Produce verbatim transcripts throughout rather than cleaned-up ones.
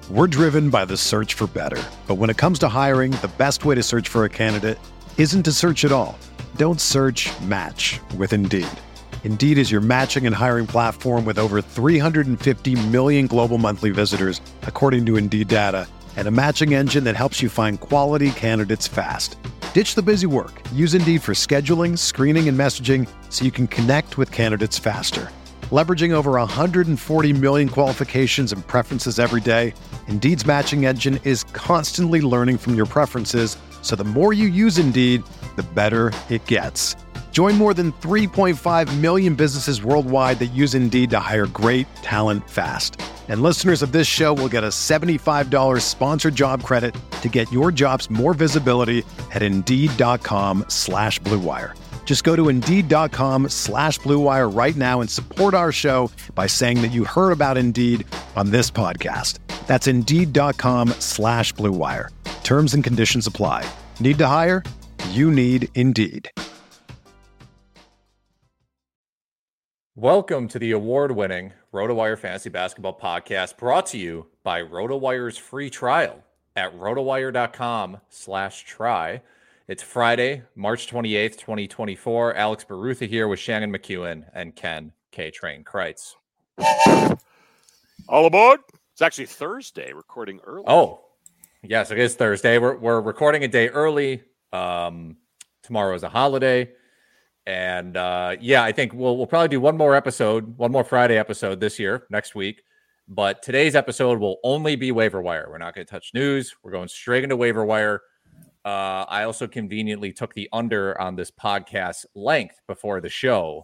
We're driven by the search for better. But when it comes to hiring, the best way to search for a candidate isn't to search at all. Don't search, match with Indeed. Indeed is your matching and hiring platform with over three hundred fifty million global monthly visitors, according to Indeed data, and a matching engine that helps you find quality candidates fast. Ditch the busy work. Use Indeed for scheduling, screening, and messaging so you can connect with candidates faster. Leveraging over one hundred forty million qualifications and preferences every day, Indeed's matching engine is constantly learning from your preferences, so the more you use Indeed, the better it gets. Join more than three point five million businesses worldwide that use Indeed to hire great talent fast. And listeners of this show will get a seventy-five dollars sponsored job credit to get your jobs more visibility at Indeed.com slash Blue Wire. Just go to Indeed.com slash Blue Wire right now and support our show by saying that you heard about Indeed on this podcast. That's Indeed.com slash Blue Wire. Terms and conditions apply. Need to hire? You need Indeed. Welcome to the award-winning RotoWire Fantasy Basketball Podcast, brought to you by RotoWire's free trial at rotowire.com slash try. It's Friday, March twenty-eighth, twenty twenty-four. Alex Barutha here with Shannon McEwen and Ken K-Train Kreitz. All aboard. It's actually Thursday, recording early. Oh, yes, it is Thursday. We're, we're recording a day early. Um, tomorrow is a holiday. And uh, yeah, I think we'll we'll probably do one more episode, one more Friday episode this year, next week. But today's episode will only be waiver wire. We're not going to touch news. We're going straight into waiver wire. Uh, I also conveniently took the under on this podcast length before the show.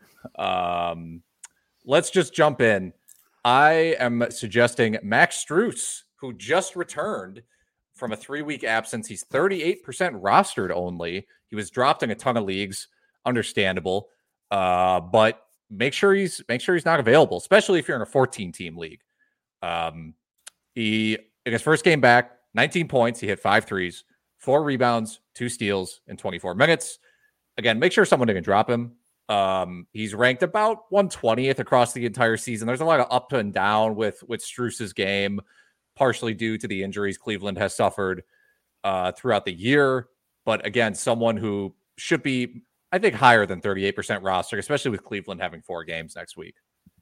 Um, let's just jump in. I am suggesting Max Strus, who just returned from a three-week absence. He's thirty-eight percent rostered only. He was dropped in a ton of leagues. Understandable, uh, but make sure he's make sure he's not available, especially if you're in a fourteen-team league. Um, he in his first game back, nineteen points. He hit five threes, four rebounds, two steals in twenty-four minutes. Again, make sure someone can drop him. Um, he's ranked about one hundred twentieth across the entire season. There's a lot of up and down with with Strus's game, partially due to the injuries Cleveland has suffered uh, throughout the year. But again, someone who should be, I think, higher than thirty-eight percent roster, especially with Cleveland having four games next week.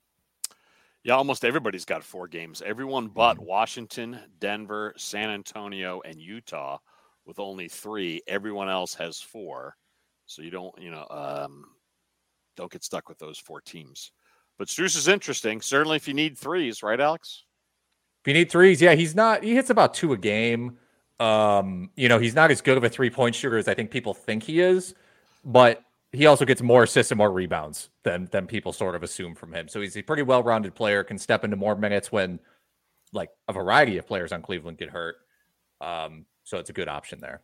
Yeah, almost everybody's got four games. Everyone but Washington, Denver, San Antonio, and Utah with only three. Everyone else has four. So you don't, you know, um, don't get stuck with those four teams. But Strus is interesting. Certainly if you need threes, right, Alex? If you need threes, yeah, he's not, he hits about two a game. Um, you know, he's not as good of a three-point shooter as I think people think he is. But he also gets more assists and more rebounds than than people sort of assume from him. So he's a pretty well-rounded player, can step into more minutes when, like, a variety of players on Cleveland get hurt. Um, so it's a good option there.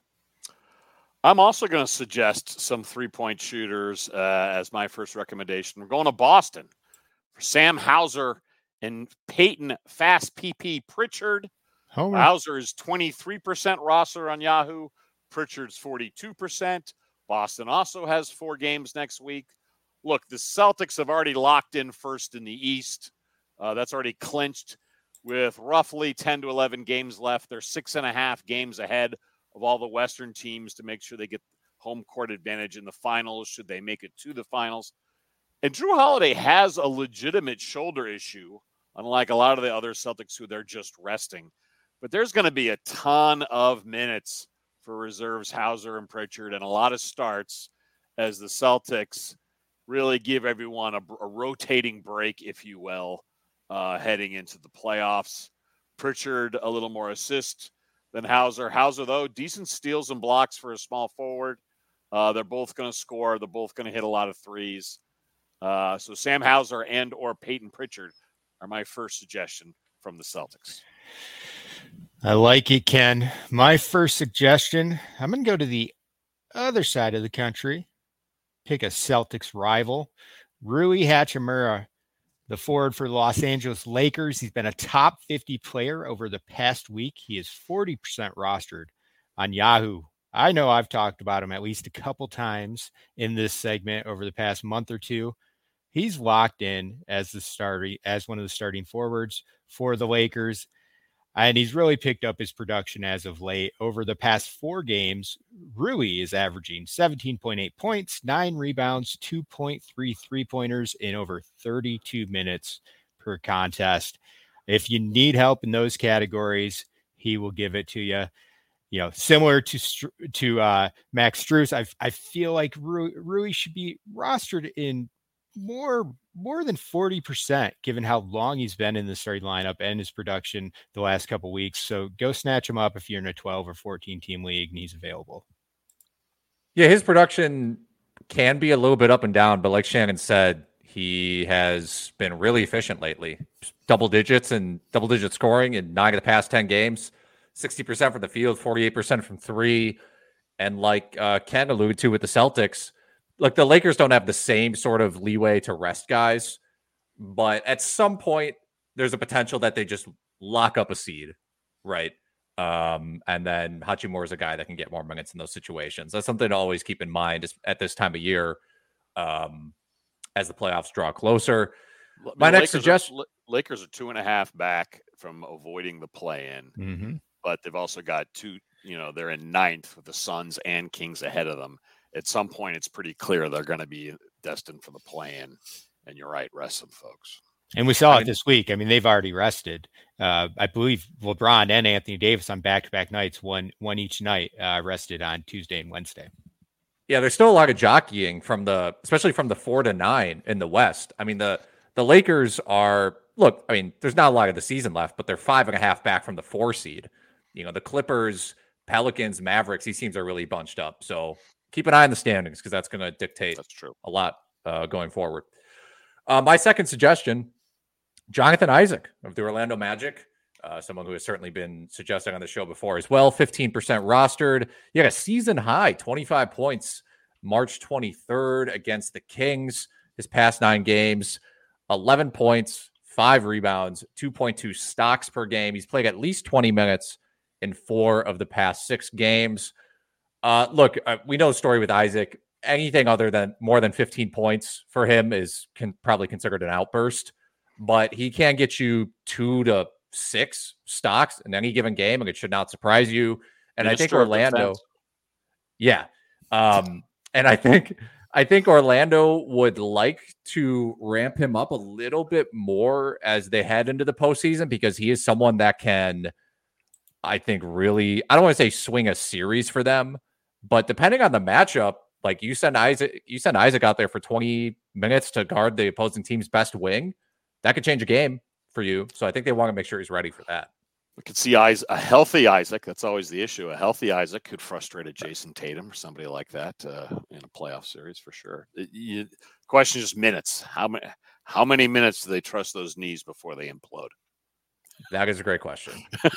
I'm also going to suggest some three-point shooters uh, as my first recommendation. We're going to Boston for Sam Hauser and Peyton Fast P P Pritchard. Oh, Hauser is twenty-three percent roster on Yahoo. Pritchard's forty-two percent. Boston also has four games next week. Look, the Celtics have already locked in first in the East. Uh, that's already clinched with roughly ten to eleven games left. They're six and a half games ahead of all the Western teams to make sure they get home court advantage in the finals, should they make it to the finals. And Drew Holiday has a legitimate shoulder issue, unlike a lot of the other Celtics who they're just resting. But there's going to be a ton of minutes for reserves, Hauser and Pritchard, and a lot of starts as the Celtics really give everyone a, a rotating break, if you will, uh, heading into the playoffs. Pritchard, a little more assist than Hauser. Hauser, though, decent steals and blocks for a small forward. Uh, they're both going to score. They're both going to hit a lot of threes. Uh, so Sam Hauser and or Peyton Pritchard are my first suggestion from the Celtics. I like it, Ken. My first suggestion, I'm going to go to the other side of the country, pick a Celtics rival, Rui Hachimura, the forward for the Los Angeles Lakers. He's been a top fifty player over the past week. He is forty percent rostered on Yahoo. I know I've talked about him at least a couple times in this segment over the past month or two. He's locked in as the starting, as one of the starting forwards for the Lakers. And he's really picked up his production as of late. Over the past four games, Rui is averaging seventeen point eight points, nine rebounds, two point three three-pointers in over thirty-two minutes per contest. If you need help in those categories, he will give it to you. You know, similar to to uh, Max Strus, I I feel like Rui, Rui should be rostered in more more than forty percent, given how long he's been in the starting lineup and his production the last couple of weeks. So go snatch him up if you're in a twelve or fourteen team league and he's available. Yeah, his production can be a little bit up and down, but like Shannon said, he has been really efficient lately. Double digits and double digit scoring in nine of the past ten games, sixty percent from the field, forty-eight percent from three. And like uh, Ken alluded to with the Celtics, look, the Lakers don't have the same sort of leeway to rest guys, but at some point there's a potential that they just lock up a seed, right? Um, and then Hachimura is a guy that can get more minutes in those situations. That's something to always keep in mind at this time of year, um, as the playoffs draw closer. My the next Lakers suggestion: are, Lakers are two and a half back from avoiding the play-in, Mm-hmm. but they've also got two. You know, they're in ninth with the Suns and Kings ahead of them. At some point, it's pretty clear they're going to be destined for the play-in. And you're right, rest some folks. And we saw I it mean, this week. I mean, they've already rested. Uh, I believe LeBron and Anthony Davis on back-to-back nights, one one each night, uh, rested on Tuesday and Wednesday. Yeah, there's still a lot of jockeying from the, especially from the four to nine in the West. I mean, the the Lakers are, look, I mean, there's not a lot of the season left, but they're five and a half back from the four seed. You know, the Clippers, Pelicans, Mavericks, these teams are really bunched up. So keep an eye on the standings because that's going to dictate That's true. a lot uh, going forward. Uh, my second suggestion, Jonathan Isaac of the Orlando Magic, uh, someone who has certainly been suggesting on the show before as well, fifteen percent rostered. You got a season high, twenty-five points, March twenty-third against the Kings. His past nine games, eleven points, five rebounds, two point two stocks per game. He's played at least twenty minutes in four of the past six games. Uh, look, uh, we know the story with Isaac. Anything other than more than fifteen points for him is can probably considered an outburst, but he can get you two to six stocks in any given game, and it should not surprise you. And Minister I think Orlando, defense. yeah. Um, and I think, I think Orlando would like to ramp him up a little bit more as they head into the postseason, because he is someone that can, I think, really, I don't want to say swing a series for them, but depending on the matchup, like you send Isaac, you send Isaac out there for twenty minutes to guard the opposing team's best wing, that could change a game for you. So I think they want to make sure he's ready for that. We could see Isaac, a healthy Isaac. That's always the issue. A healthy Isaac could frustrate a Jason Tatum or somebody like that uh, in a playoff series for sure. The you, question is just minutes. How many? How many minutes do they trust those knees before they implode? That is a great question.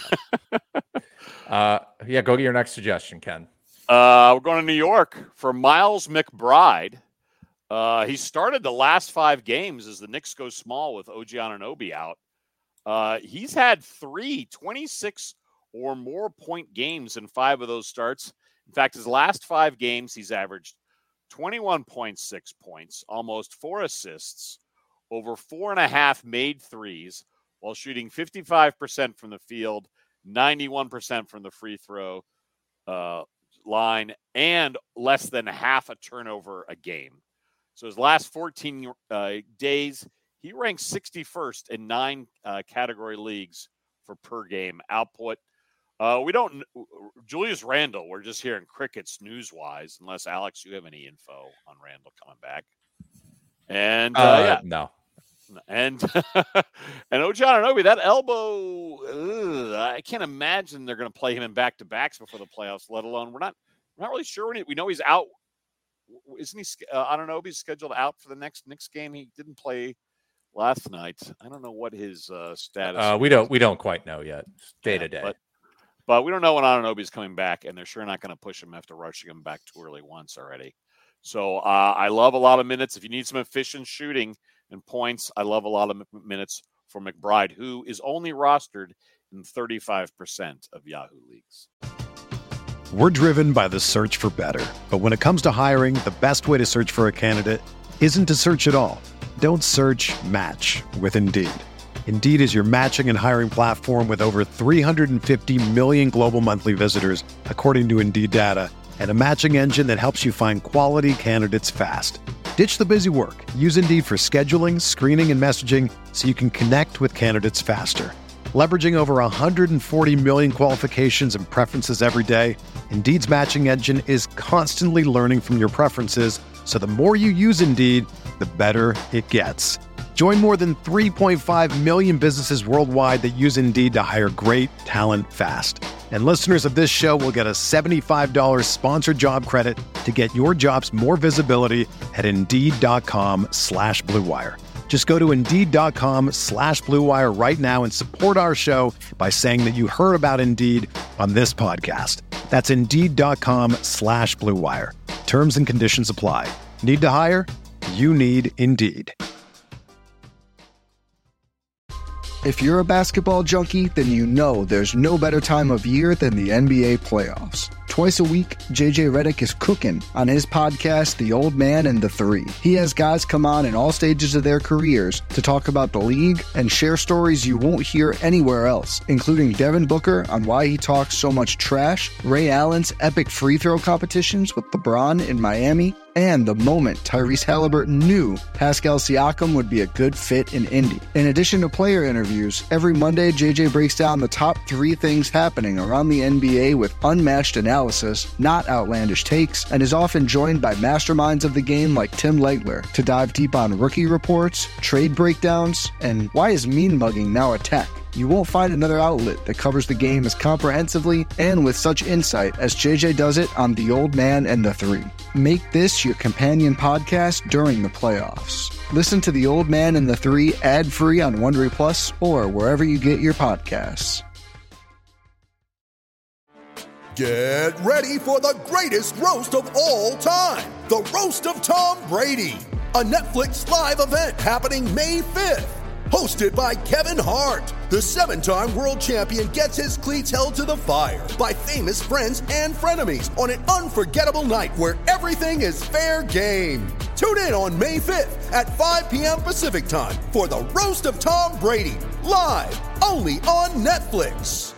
uh, yeah, go to your next suggestion, Ken. Uh, we're going to New York for Miles McBride. Uh, he started the last five games as the Knicks go small with O G Anunoby out. Uh, he's had three twenty-six or more point games in five of those starts. In fact, his last five games, he's averaged twenty-one point six points, almost four assists, over four and a half made threes, while shooting fifty-five percent from the field, ninety-one percent from the free throw uh, line, and less than half a turnover a game. So his last fourteen uh, days, he ranks sixty-first in nine uh, category leagues for per game output. Uh, we don't, Julius Randle, we're just hearing crickets news-wise, unless, Alex, you have any info on Randle coming back. And, uh, Uh, yeah. no. And and O G Anunoby, that elbow, ugh, I can't imagine they're going to play him in back-to-backs before the playoffs, let alone, we're not we're not really sure. When he, we know he's out. Isn't he, uh, Anunoby's scheduled out for the next Knicks game? He didn't play last night. I don't know what his uh, status Uh, is. we don't, we don't quite know yet, day to day. But, but we don't know when Anunoby's coming back, and they're sure not going to push him after rushing him back too early once already. So uh, I love a lot of minutes. If you need some efficient shooting and points, I love a lot of minutes for McBride, who is only rostered in thirty-five percent of Yahoo leagues. We're driven by the search for better. But when it comes to hiring, the best way to search for a candidate isn't to search at all. Don't search, match with Indeed. Indeed is your matching and hiring platform with over three hundred fifty million global monthly visitors, according to Indeed data, and a matching engine that helps you find quality candidates fast. Ditch the busy work. Use Indeed for scheduling, screening, and messaging so you can connect with candidates faster. Leveraging over one hundred forty million qualifications and preferences every day, Indeed's matching engine is constantly learning from your preferences, so the more you use Indeed, the better it gets. Join more than three point five million businesses worldwide that use Indeed to hire great talent fast. And listeners of this show will get a seventy-five dollars sponsored job credit to get your jobs more visibility at Indeed.com slash Blue Wire. Just go to Indeed.com slash Blue Wire right now and support our show by saying that you heard about Indeed on this podcast. That's Indeed.com slash Blue Wire. Terms and conditions apply. Need to hire? You need Indeed. If you're a basketball junkie, then you know there's no better time of year than the N B A playoffs. Twice a week, J J Redick is cooking on his podcast, The Old Man and the Three. He has guys come on in all stages of their careers to talk about the league and share stories you won't hear anywhere else, including Devin Booker on why he talks so much trash, Ray Allen's epic free throw competitions with LeBron in Miami, and the moment Tyrese Halliburton knew Pascal Siakam would be a good fit in Indy. In addition to player interviews, every Monday J J breaks down the top three things happening around the N B A with unmatched analysis, not outlandish takes, and is often joined by masterminds of the game like Tim Legler to dive deep on rookie reports, trade breakdowns, and why is mean mugging now a tech? You won't find another outlet that covers the game as comprehensively and with such insight as J J does it on The Old Man and the Three. Make this your companion podcast during the playoffs. Listen to The Old Man and the Three ad-free on Wondery Plus or wherever you get your podcasts. Get ready for the greatest roast of all time, the Roast of Tom Brady, a Netflix live event happening May fifth. Hosted by Kevin Hart, the seven-time world champion gets his cleats held to the fire by famous friends and frenemies on an unforgettable night where everything is fair game. Tune in on May fifth at five p.m. Pacific time for the Roast of Tom Brady, live only on Netflix.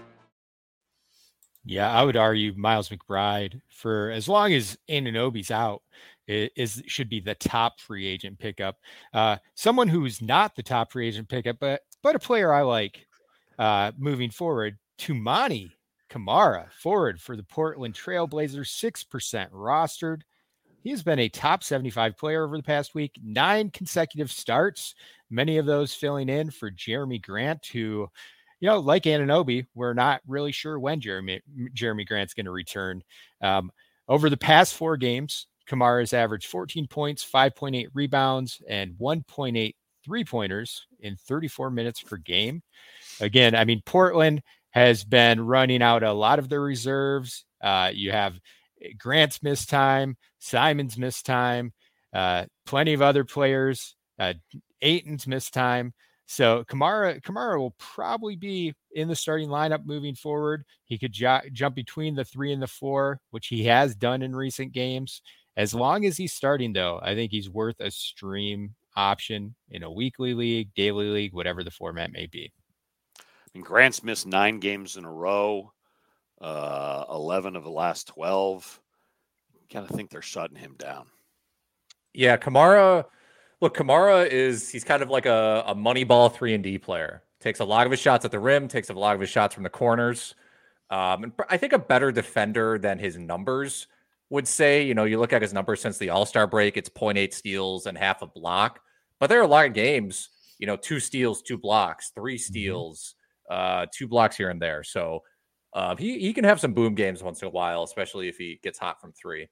Yeah, I would argue Miles McBride, for as long as Anunoby's out, is should be the top free agent pickup. Uh, someone who's not the top free agent pickup, but but a player I like uh, moving forward, Toumani Camara, forward for the Portland Trailblazers, six percent rostered. He has been a top seventy-five player over the past week, nine consecutive starts, many of those filling in for Jeremy Grant, who, you know, like Anunoby, we're not really sure when Jeremy Jeremy Grant's going to return. Um, over the past four games, Kamara's averaged fourteen points, five point eight rebounds, and one point eight three-pointers in thirty-four minutes per game. Again, I mean, Portland has been running out a lot of their reserves. Uh, you have Grant's missed time, Simon's missed time, uh, plenty of other players, uh, Ayton's missed time. So Kamara, Kamara will probably be in the starting lineup moving forward. He could jo- jump between the three and the four, which he has done in recent games. As long as he's starting, though, I think he's worth a stream option in a weekly league, daily league, whatever the format may be. I mean, Grant's missed nine games in a row, uh, eleven of the last twelve. Kind of think they're shutting him down. Yeah, Kamara. Look, Kamara is, he's kind of like a, a money ball three and D player. Takes a lot of his shots at the rim, takes a lot of his shots from the corners. Um, and I think a better defender than his numbers would say. You know, you look at his numbers since the All-Star break, it's zero point eight steals and half a block. But there are a lot of games, you know, two steals, two blocks, three steals, mm-hmm. uh, two blocks here and there. So uh, he, he can have some boom games once in a while, especially if he gets hot from three.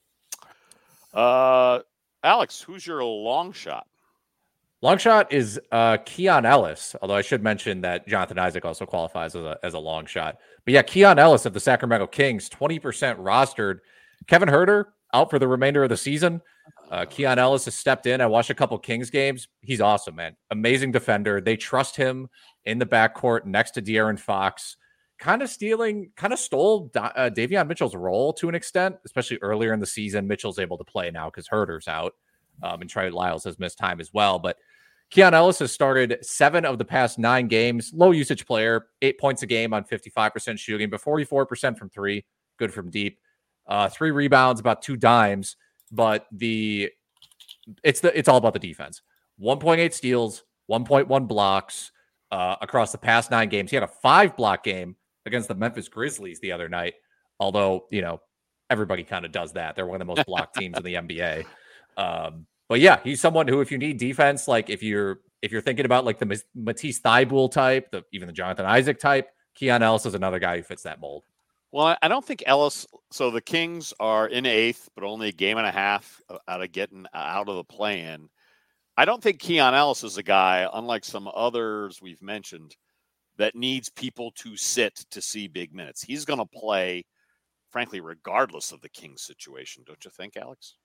Uh, Alex, who's your long shot? Long shot is uh, Keon Ellis, although I should mention that Jonathan Isaac also qualifies as a, as a long shot. But yeah, Keon Ellis of the Sacramento Kings, twenty percent rostered. Kevin Huerter out for the remainder of the season. Uh, Keon Ellis has stepped in. I watched a couple Kings games. He's awesome, man. Amazing defender. They trust him in the backcourt next to De'Aaron Fox. Kind of stealing, kind of stole uh, Davion Mitchell's role to an extent, especially earlier in the season. Mitchell's able to play now because Huerter's out, um, and Trey Lyles has missed time as well. But Keon Ellis has started seven of the past nine games. Low usage player, eight points a game on fifty-five percent shooting, but forty-four percent from three. Good from deep. Uh, three rebounds, about two dimes. But the it's the it's all about the defense. one point eight steals, one point one blocks uh, across the past nine games. He had a five block game against the Memphis Grizzlies the other night. Although, you know, everybody kind of does that. They're one of the most blocked teams in the N B A. Um, but yeah, he's someone who, if you need defense, like if you're if you're thinking about like the Matisse Thybulle type, the even the Jonathan Isaac type, Keon Ellis is another guy who fits that mold. Well, I don't think Ellis. So the Kings are in eighth, but only a game and a half out of getting out of the play-in. I don't think Keon Ellis is a guy, unlike some others we've mentioned, that needs people to sit to see big minutes. He's going to play, frankly, regardless of the Kings situation. Don't you think, Alex?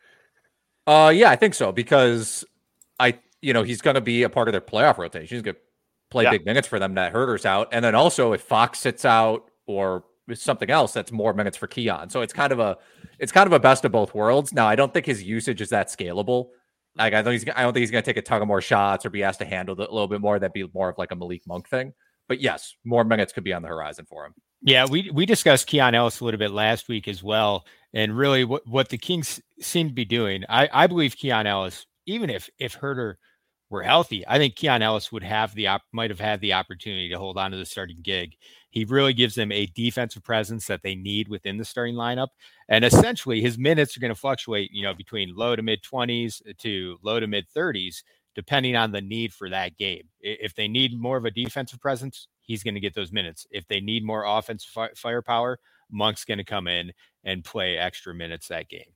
Uh, yeah, I think so, because I, you know, he's going to be a part of their playoff rotation. He's going to play yeah. big minutes for them. That Huerter's out, and then also if Fox sits out or something else, that's more minutes for Keon. So it's kind of a, it's kind of a best of both worlds. Now, I don't think his usage is that scalable. Like I don't, he's, I don't think he's going to take a ton of more shots or be asked to handle it a little bit more. That'd be more of like a Malik Monk thing. But yes, more minutes could be on the horizon for him. Yeah, we we discussed Keon Ellis a little bit last week as well, and really what, what the Kings seem to be doing. I, I believe Keon Ellis, even if if Huerter were healthy, I think Keon Ellis would have the op- might have had the opportunity to hold on to the starting gig. He really gives them a defensive presence that they need within the starting lineup, and essentially his minutes are going to fluctuate, you know, between low to mid twenties to low to mid thirties, depending on the need for that game. If they need more of a defensive presence, he's going to get those minutes. If they need more offensive fi- firepower, Monk's going to come in and play extra minutes that game.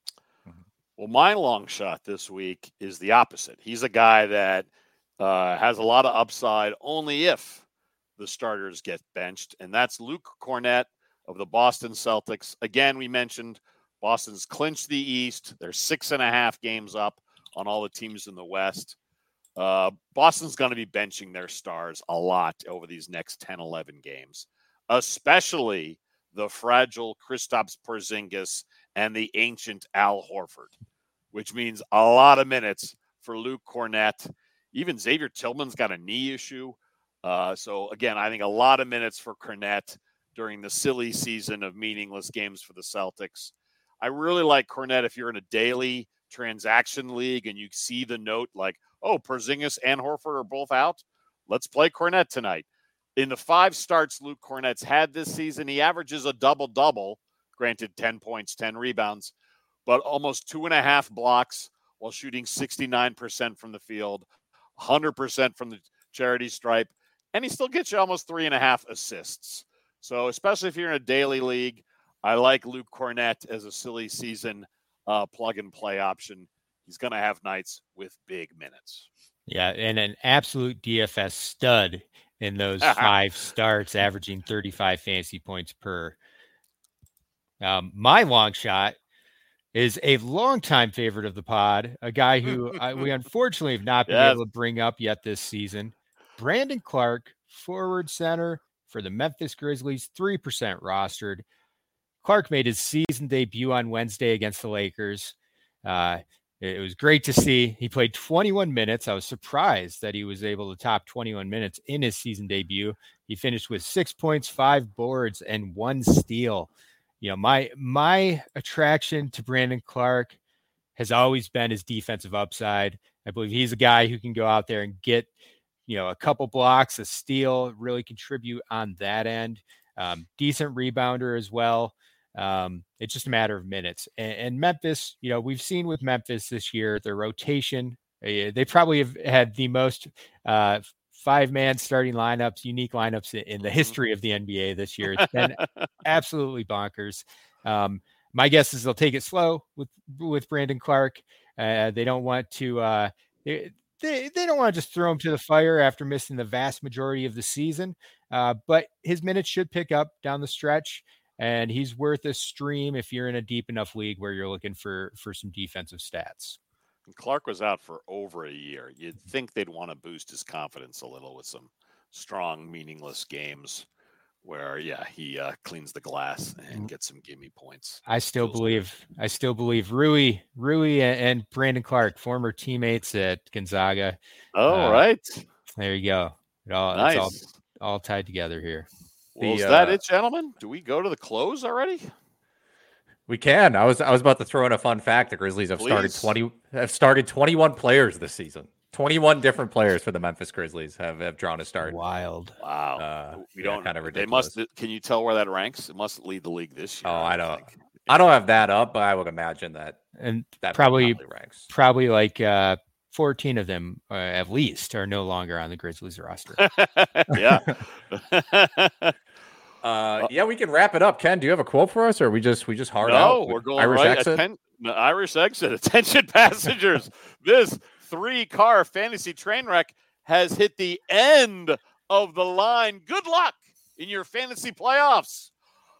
Well, my long shot this week is the opposite. He's a guy that uh, has a lot of upside only if the starters get benched, and that's Luke Kornet of the Boston Celtics. Again, we mentioned Boston's clinched the East. They're six and a half games up on all the teams in the West. Uh, Boston's going to be benching their stars a lot over these next ten, eleven games, especially the fragile Kristaps Porzingis and the ancient Al Horford, which means a lot of minutes for Luke Kornet. Even Xavier Tillman's got a knee issue. Uh, so, again, I think a lot of minutes for Kornet during the silly season of meaningless games for the Celtics. I really like Kornet if you're in a daily transaction league and you see the note like, oh, Porzingis and Horford are both out. Let's play Kornet tonight. In the five starts Luke Kornet's had this season, he averages a double-double, granted ten points, ten rebounds, but almost two and a half blocks while shooting sixty-nine percent from the field, one hundred percent from the charity stripe, and he still gets you almost three and a half assists. So especially if you're in a daily league, I like Luke Kornet as a silly season uh, plug-and-play option. He's going to have nights with big minutes. Yeah, and an absolute D F S stud in those five starts, averaging thirty-five fantasy points per. Um, my long shot is a longtime favorite of the pod, a guy who I, we unfortunately have not been yes. able to bring up yet this season. Brandon Clarke, forward center for the Memphis Grizzlies, three percent rostered. Clarke made his season debut on Wednesday against the Lakers. Uh, it was great to see. He played twenty-one minutes. I was surprised that he was able to top twenty-one minutes in his season debut. He finished with six points, five boards, and one steal. You know, my my attraction to Brandon Clarke has always been his defensive upside. I believe he's a guy who can go out there and get, you know, a couple blocks, a steal, really contribute on that end. Um, decent rebounder as well. Um, it's just a matter of minutes. And, and Memphis, you know, we've seen with Memphis this year, their rotation, uh, they probably have had the most uh, five-man starting lineups, unique lineups in the history of the N B A this year. It's been absolutely bonkers. Um, my guess is they'll take it slow with, with Brandon Clarke. Uh, they don't want to, uh, they, they, they don't want to just throw him to the fire after missing the vast majority of the season. Uh, but his minutes should pick up down the stretch, and he's worth a stream if you're in a deep enough league where you're looking for, for some defensive stats. Clarke was out for over a year. You'd think they'd want to boost his confidence a little with some strong, meaningless games. where yeah, he uh, cleans the glass and gets some gimme points. I still Feels believe good. I still believe Rui, Rui and Brandon Clark, former teammates at Gonzaga. All uh, right. There you go. It all, Nice. It's all, all tied together here. Well, The, is that uh, it, gentlemen? Do we go to the close already? We can. I was I was about to throw in a fun fact. The Grizzlies have Please. started twenty have started twenty-one players this season. twenty-one different players for the Memphis Grizzlies have, have drawn a start. Wild. Wow. Uh, we yeah, don't kind of They ridiculous. must. Can you tell where that ranks? It must lead the league this year. Oh, I don't. think. I don't have that up, but I would imagine that And that probably ranks. probably like uh, fourteen of them uh, at least are no longer on the Grizzlies roster. yeah. Uh, yeah, we can wrap it up. Ken, do you have a quote for us, or we just we just hard out? No, we're going Irish right. exit? Atten- the Irish exit. Attention, passengers. This three-car fantasy train wreck has hit the end of the line. Good luck in your fantasy playoffs.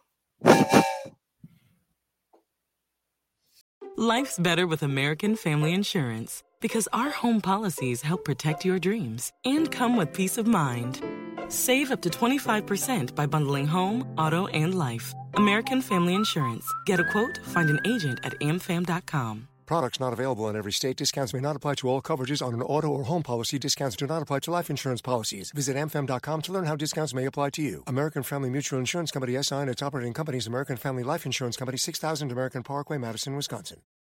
Life's better with American Family Insurance because our home policies help protect your dreams and come with peace of mind. Save up to twenty-five percent by bundling home, auto, and life. American Family Insurance. Get a quote, find an agent at a m fam dot com. Products not available in every state. Discounts may not apply to all coverages on an auto or home policy. Discounts do not apply to life insurance policies. Visit a m fam dot com to learn how discounts may apply to you. American Family Mutual Insurance Company S I and its operating companies, American Family Life Insurance Company, six thousand American Parkway, Madison, Wisconsin.